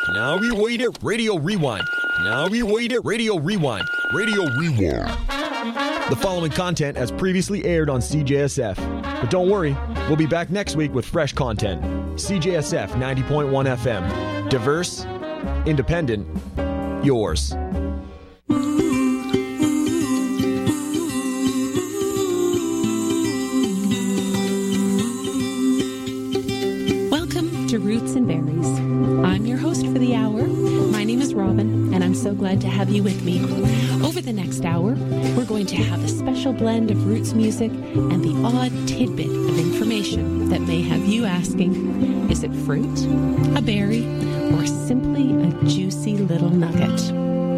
Now we wait it, Radio Rewind. Now we wait it, Radio Rewind. Radio Rewind. The following content as previously aired on CJSF. But don't worry, we'll be back next week with fresh content. CJSF 90.1 FM. Diverse, independent, yours. Welcome to Roots and Berries. I'm your host for the hour. My name is Robin, and I'm so glad to have you with me. Over the next hour, we're going to have a special blend of roots music and the odd tidbit of information that may have you asking, is it fruit, a berry, or simply a juicy little nugget?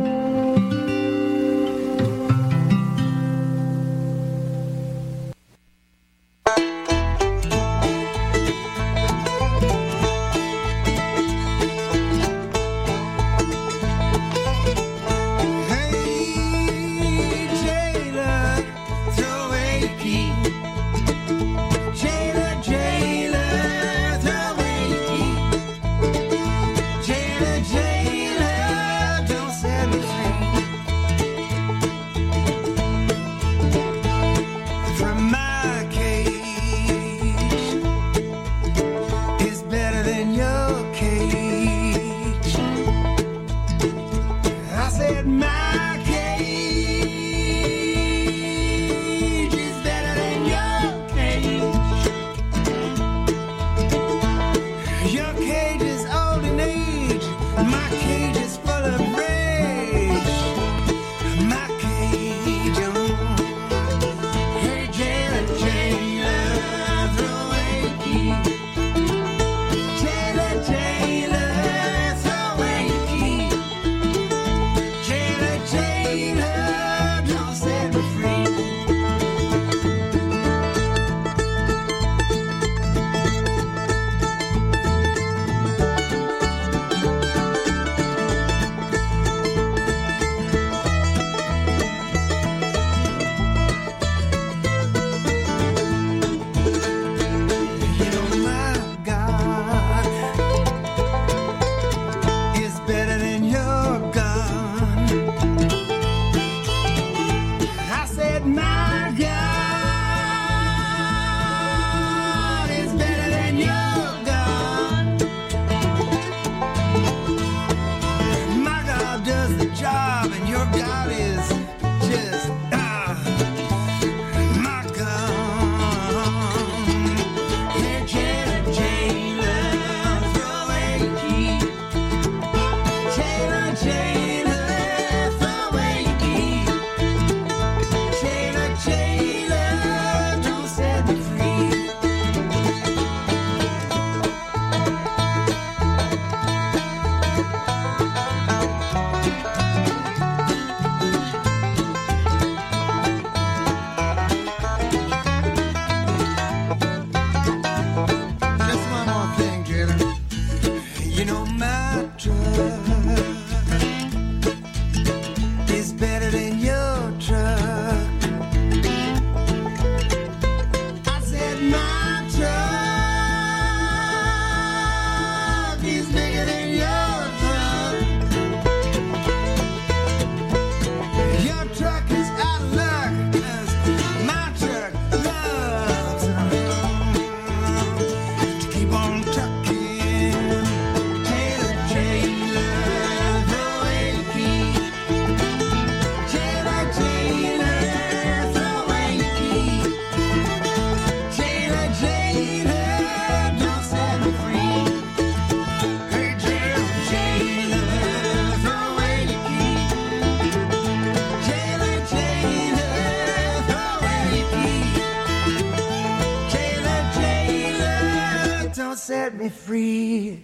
Set me free.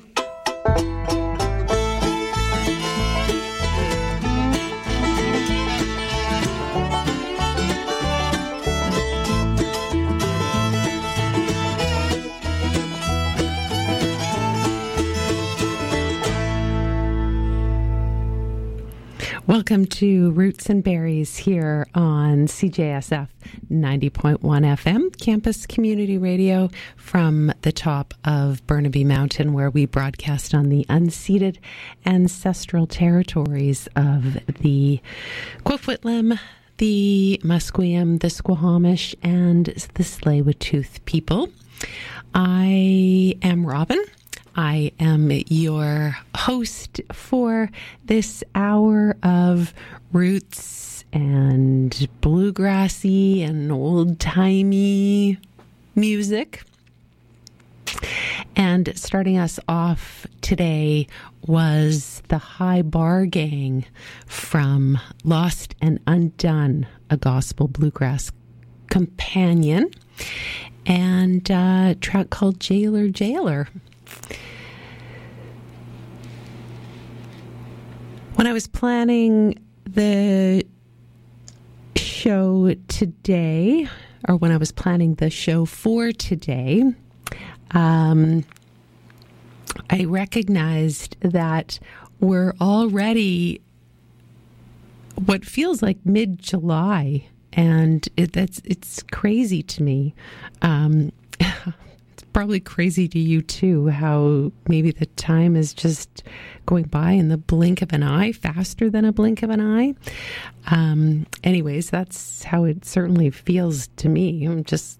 Welcome to Roots and Berries here on CJSF 90.1 FM, Campus Community Radio from the top of Burnaby Mountain, where we broadcast on the unceded ancestral territories of the Kwikwetlem, the Musqueam, the Squamish, and the Tsleil-Waututh people. I am Robin. I am your host for this hour of roots and bluegrassy and old-timey music. And starting us off today was the High Bar Gang from Lost and Undone, a gospel bluegrass companion, and a track called Jailer, Jailer. When I was planning the show today, or when I was planning the show for today, I recognized that we're already what feels like mid-July, and it's crazy to me. It's probably crazy to you too, how maybe the time is just going by in the blink of an eye, faster than a blink of an eye. Anyways, that's how it certainly feels to me. I'm just,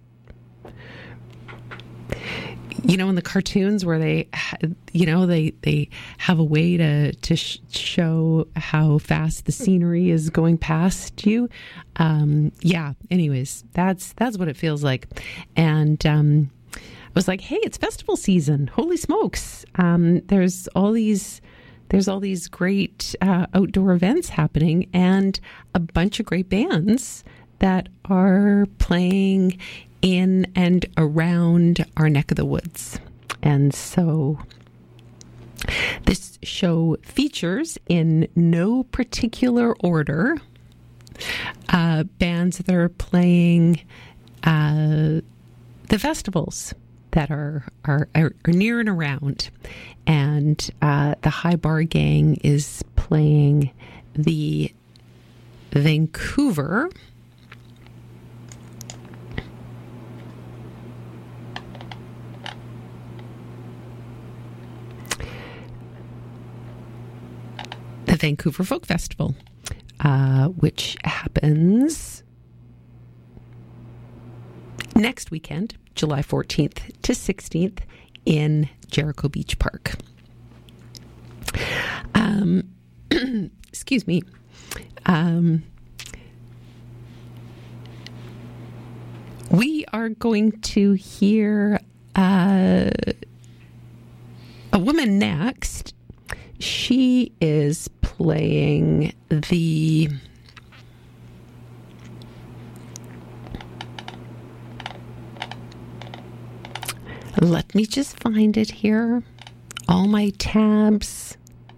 in the cartoons where they have a way to show how fast the scenery is going past you. Anyways, that's what it feels like. And, I was like, hey, it's festival season. Holy smokes. There's all these great outdoor events happening and a bunch of great bands that are playing in and around our neck of the woods. And so this show features, in no particular order, bands that are playing the festivals that are near and around. And the High Bar Gang is playing the Vancouver Folk Festival, which happens next weekend, July 14th to 16th in Jericho Beach Park. Excuse me. We are going to hear a woman next. She is playing the let me just find it here. All my tabs.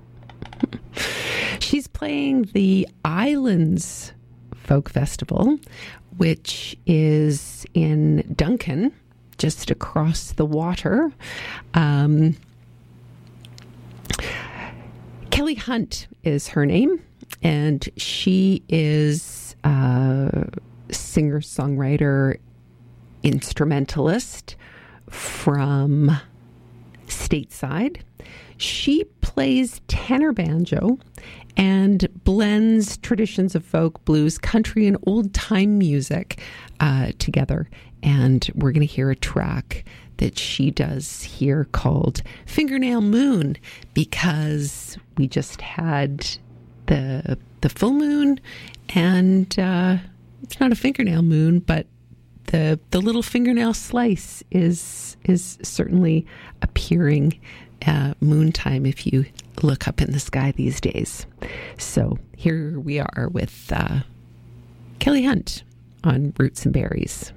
She's playing the Islands Folk Festival, which is in Duncan, just across the water. Kelly Hunt is her name, and she is a singer-songwriter, instrumentalist from stateside. She plays tenor banjo and blends traditions of folk, blues, country, and old-time music together. And we're going to hear a track that she does here called Fingernail Moon, because we just had the full moon, and it's not a fingernail moon, but the little fingernail slice is certainly appearing moontime if you look up in the sky these days. So here we are with Kelly Hunt on Roots and Berries.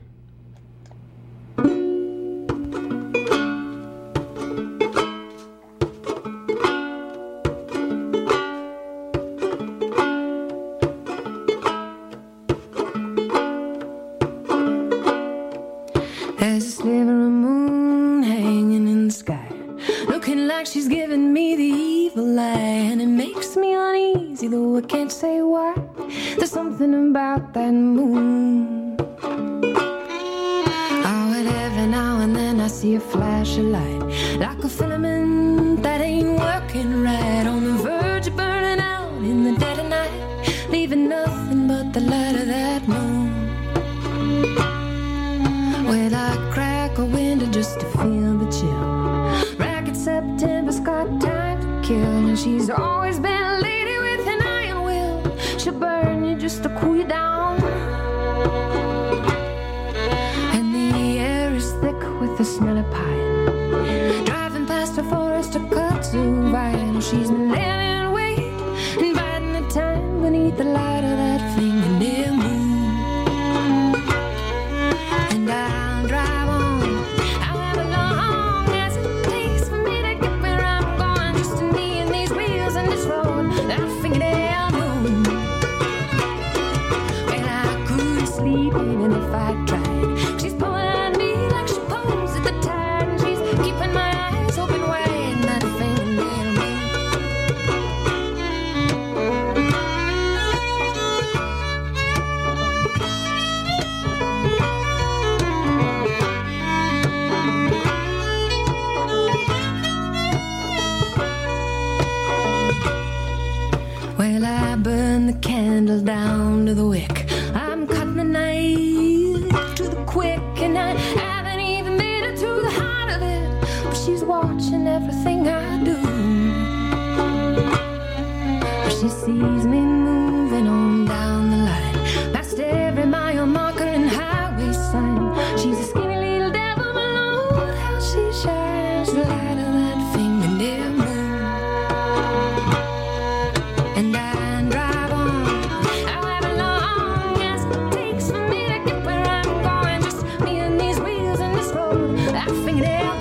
There's a sliver of moon hanging in the sky, looking like she's giving me the evil eye, and it makes me uneasy. uneasy, though I can't say why. There's something about that moon. Oh, and every now and then I see a flash of light, like a filament that ain't working right, on the verge of burning out in the dead of night, leaving nothing but the light of that moon. Well, I crack a window just to feel the chill. Ragged September's got time to kill, and she's always been a lady with an iron will. She'll burn you just to cool you down. And the air is thick with the smell of pine. Driving past a forest of kudzu vine, she's been laying in wait and biding the time beneath the light of that fingernail moon. And I'll drive on, however long as it takes for me to get where I'm going, just me and these wheels and this road, that fingernail moon. Well, I couldn't sleep even if I tried. She's pulling at me like she pulls at the tide, and she's keeping my eyes open wide, that fingernail moon. Well, I burn the candle down to the wick. I'm cutting the knife to the quick, and I haven't even made it to the heart of it, but she's watching everything I do. But she sees me moving on down the line, past every mile marker and highway sign. She's a skinny little devil, but Lord, how she shines the light of that fingernail moon. And I drive on, however long as it takes for me to get where I'm going, just me and these wheels and this road, that fingernail.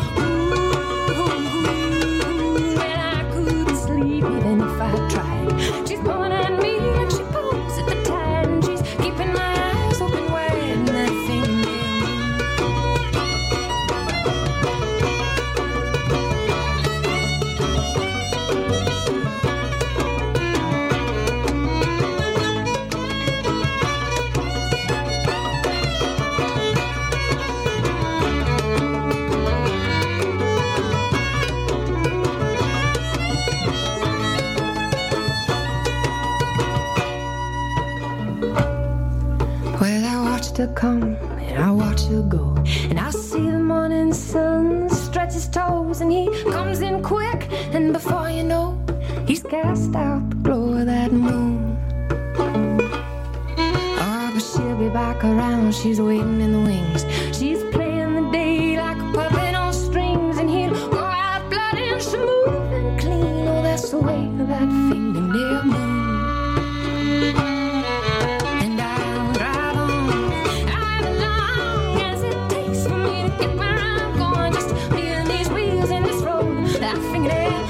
Ooh, and I couldn't sleep even if I tried. She's pulling at me like she pulls at the tide, and she's keeping my eyes open wide, that fingernail. Well, I watched her come and I watch her go, and I see the morning sun stretch his toes, and he comes in quick, and before you know, he's cast out the glow of that moon. Oh, but she'll be back around, she's waiting in the wings. She's playing the day like a puppet on strings, and he'll go out bloody and smooth and clean. Oh, that's the way of that fingernail moon. And I'll drive on, however long as it takes for me to get where I'm going, just me and these wheels in this road, that fingernail.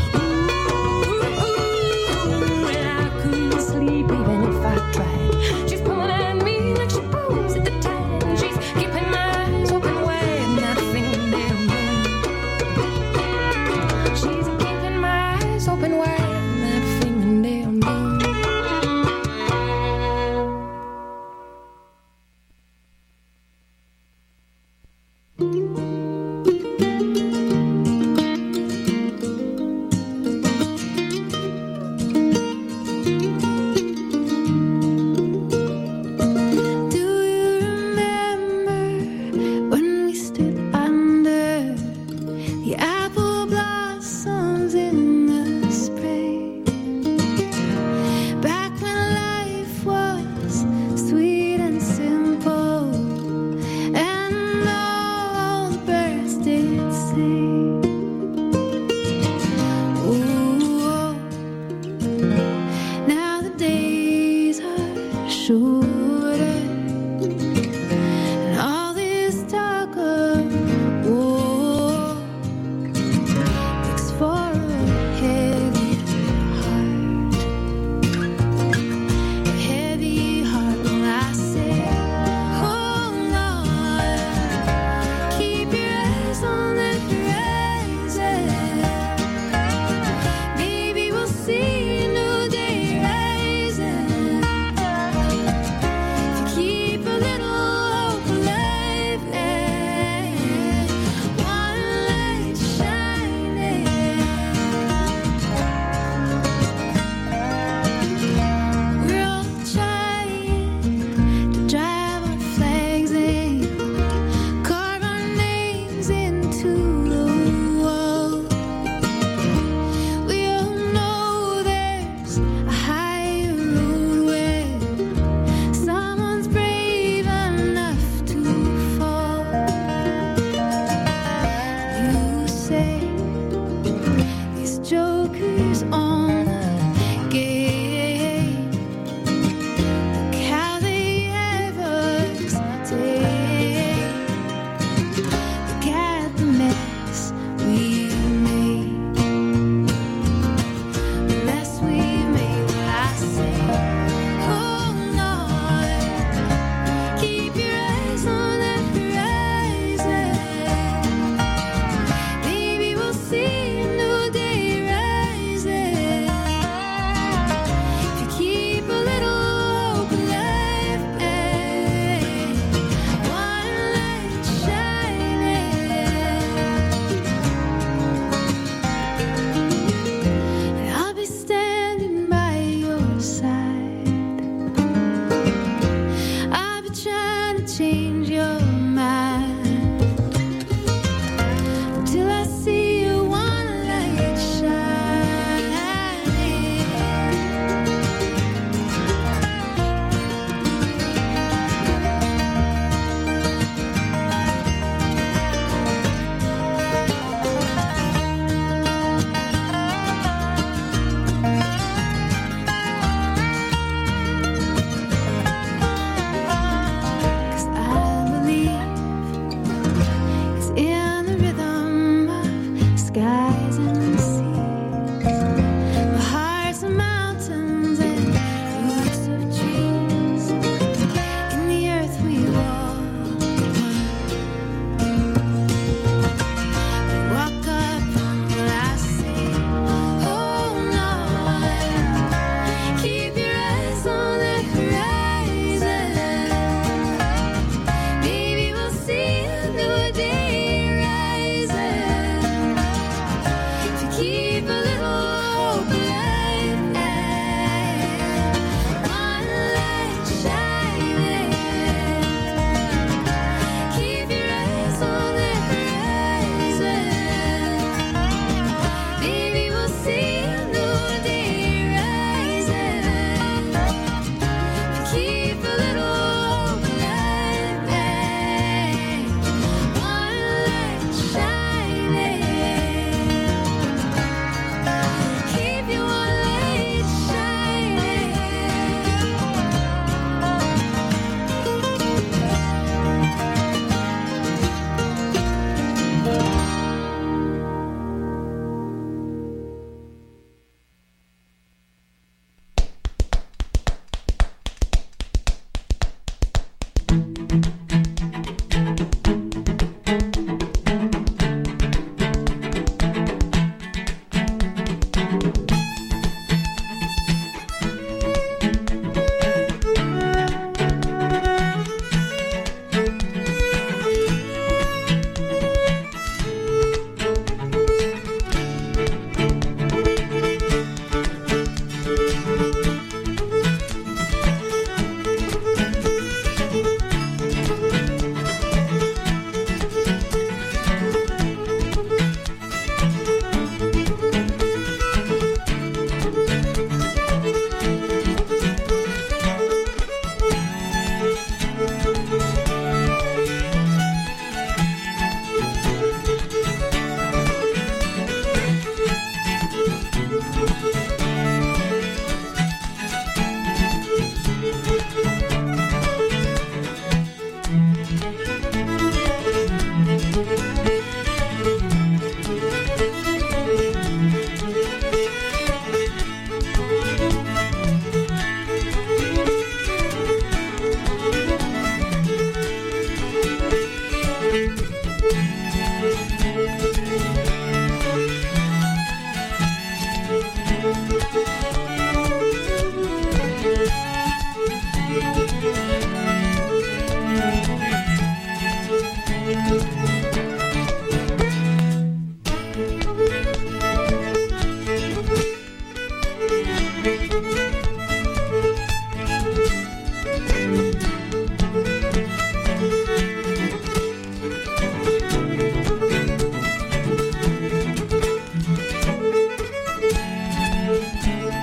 Ooh, and I couldn't sleep even if I tried. She's pulling at me like she pulls at the tide, and she's keeping my eyes open wide, that fingernail moon. She's keeping my eyes open wide, that fingernail moon.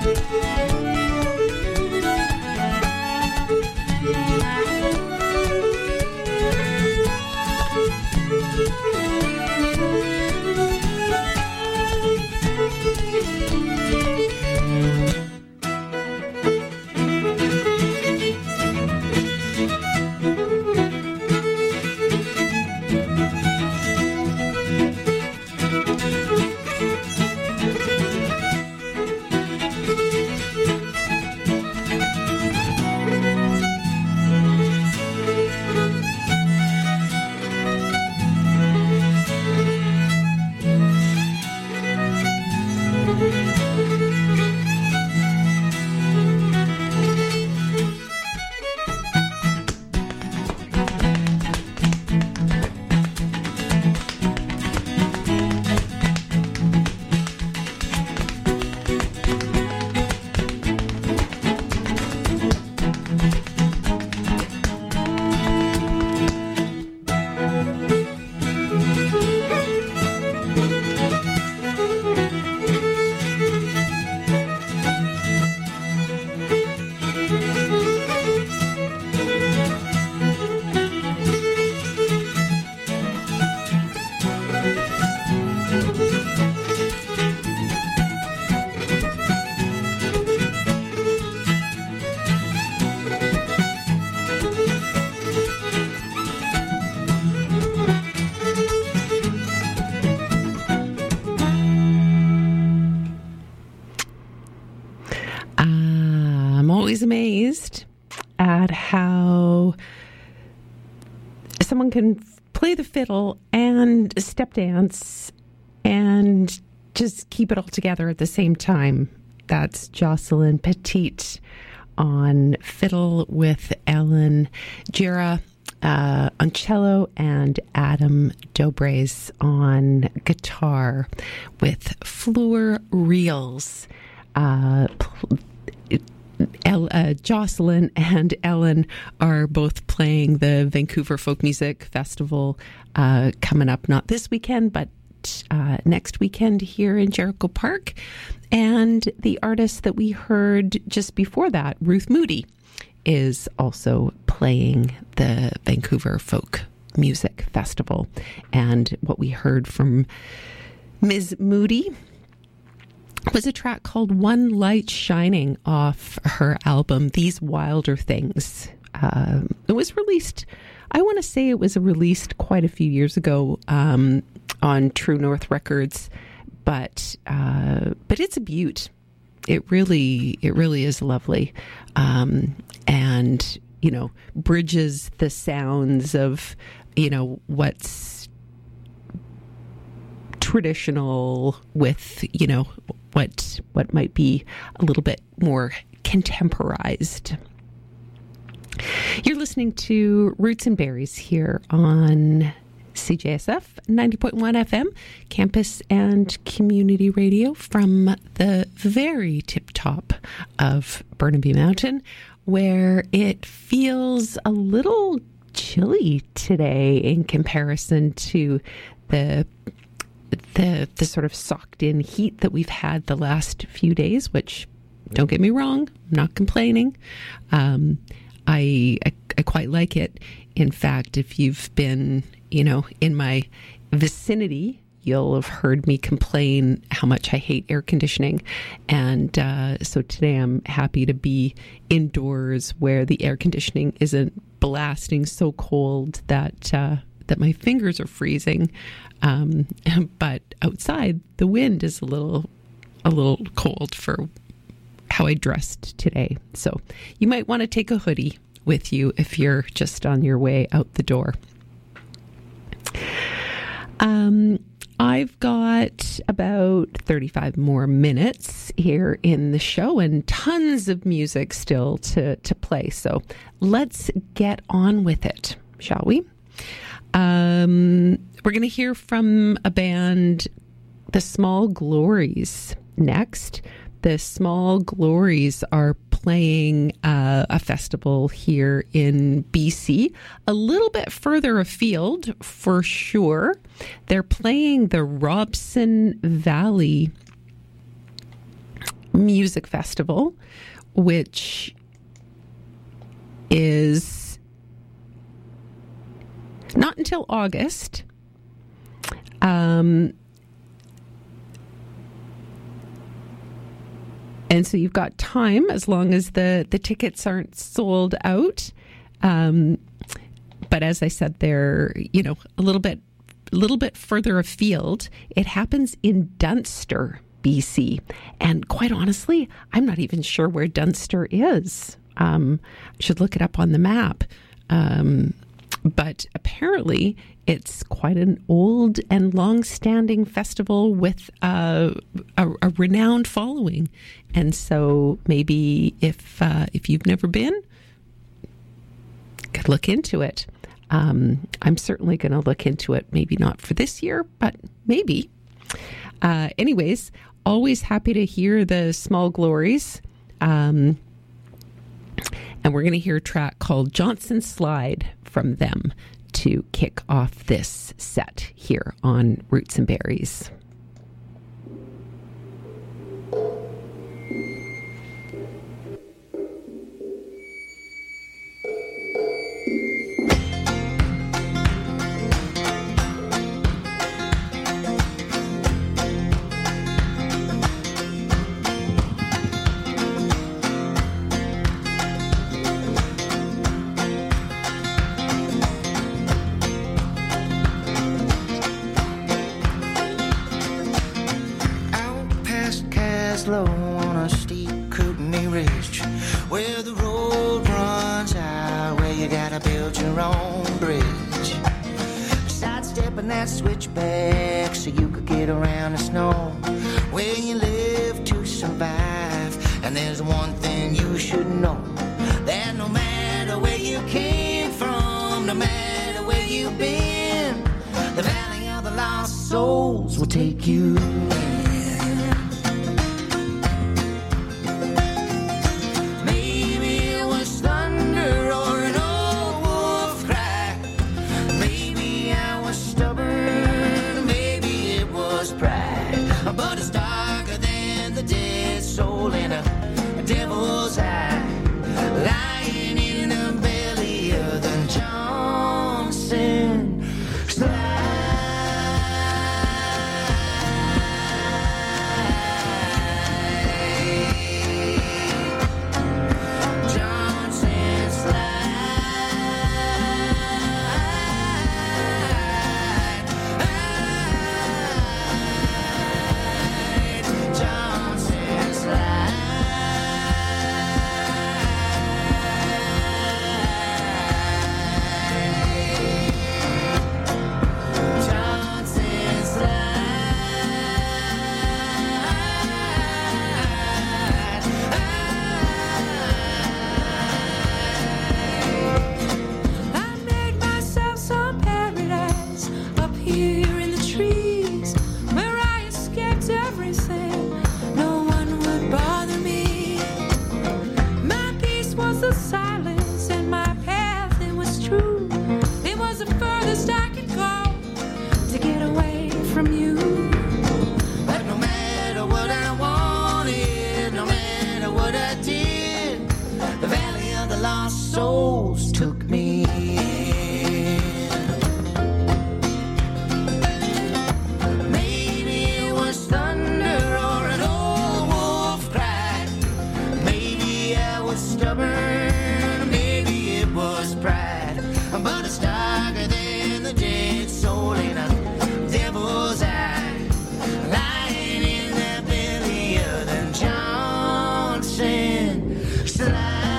Amazed at how someone can play the fiddle and step dance and just keep it all together at the same time. That's Jocelyn Petit on fiddle with Ellen Gira on cello and Adam Dobres on guitar with Fleur Reels. Jocelyn and Ellen are both playing the Vancouver Folk Music Festival coming up, not this weekend, but next weekend here in Jericho Park. And the artist that we heard just before that, Ruth Moody, is also playing the Vancouver Folk Music Festival. And what we heard from Ms. Moody was a track called One Light Shining off her album, These Wilder Things. It was released, I want to say it was released quite a few years ago on True North Records, but it's a beaut. It really is lovely. And, you know, bridges the sounds of, you know, what's traditional with, you know, what might be a little bit more contemporized. You're listening to Roots and Berries here on CJSF 90.1 FM, campus and community radio from the very tip top of Burnaby Mountain, where it feels a little chilly today in comparison to the sort of socked in heat that we've had the last few days, which, don't get me wrong, I'm not complaining. I quite like it. In fact, if you've been, you know, in my vicinity, you'll have heard me complain how much I hate air conditioning. And so today I'm happy to be indoors where the air conditioning isn't blasting so cold that my fingers are freezing. But outside, the wind is a little cold for how I dressed today. So you might want to take a hoodie with you if you're just on your way out the door. I've got about 35 more minutes here in the show and tons of music still to play. So let's get on with it, shall we? We're going to hear from a band, The Small Glories, next. The Small Glories are playing a festival here in BC, a little bit further afield for sure. They're playing the Robson Valley Music Festival, which is not until August. And so you've got time as long as the tickets aren't sold out. But as I said, they're, a little bit further afield. It happens in Dunster, BC. And quite honestly, I'm not even sure where Dunster is. I should look it up on the map. But apparently it's quite an old and long-standing festival with a renowned following. And so maybe if you've never been, could look into it. I'm certainly going to look into it. Maybe not for this year, but maybe. Anyways, always happy to hear the Small Glories. And we're going to hear a track called Johnson Slide from them to kick off this set here on Roots and Berries. Low on a steep Kootenai Ridge, where the road runs out, where you gotta build your own bridge. Sidestepping that switchback so you could get around the snow, where you live to survive. And there's one thing you should know, that no matter where you came from, no matter where you've been, the Valley of the Lost Souls will take you in. But it's darker than the dead soul in a devil's eye, lying in the belly of the Johnson Slide. Johnson Souls took me in. Maybe it was thunder or an old wolf cry. Maybe I was stubborn, maybe it was pride. But it's darker than the dead soul in a devil's eye, lying in the belly of the Johnson Slide.